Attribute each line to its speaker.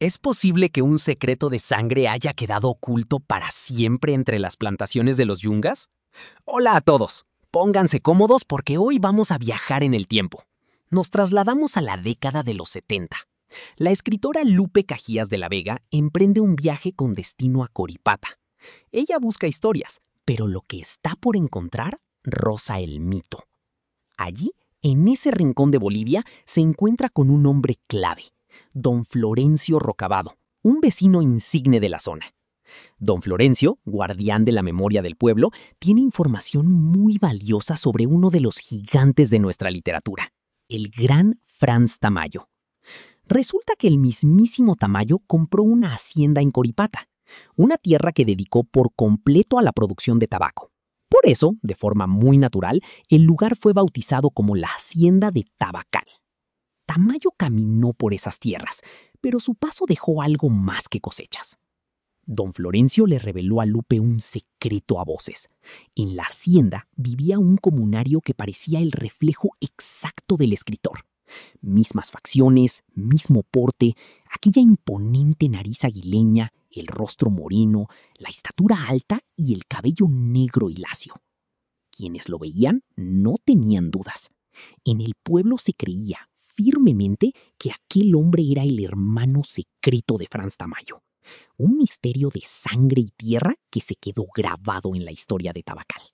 Speaker 1: ¿Es posible que un secreto de sangre haya quedado oculto para siempre entre las plantaciones de los yungas? Hola a todos. Pónganse cómodos porque hoy vamos a viajar en el tiempo. Nos trasladamos a la década de los 70. La escritora Lupe Cajías de la Vega emprende un viaje con destino a Coripata. Ella busca historias, pero lo que está por encontrar roza el mito. Allí, en ese rincón de Bolivia, se encuentra con un hombre clave, don Florencio Rocabado, un vecino insigne de la zona. Don Florencio, guardián de la memoria del pueblo, tiene información muy valiosa sobre uno de los gigantes de nuestra literatura, el gran Franz Tamayo. Resulta que el mismísimo Tamayo compró una hacienda en Coripata, una tierra que dedicó por completo a la producción de tabaco. Por eso, de forma muy natural, el lugar fue bautizado como la Hacienda de Tabacal. Tamayo caminó por esas tierras, pero su paso dejó algo más que cosechas. Don Florencio le reveló a Lupe un secreto a voces. En la hacienda vivía un comunario que parecía el reflejo exacto del escritor. Mismas facciones, mismo porte, aquella imponente nariz aguileña, el rostro moreno, la estatura alta y el cabello negro y lacio. Quienes lo veían no tenían dudas. En el pueblo se creía firmemente que aquel hombre era el hermano secreto de Franz Tamayo. Un misterio de sangre y tierra que se quedó grabado en la historia de Tabacal.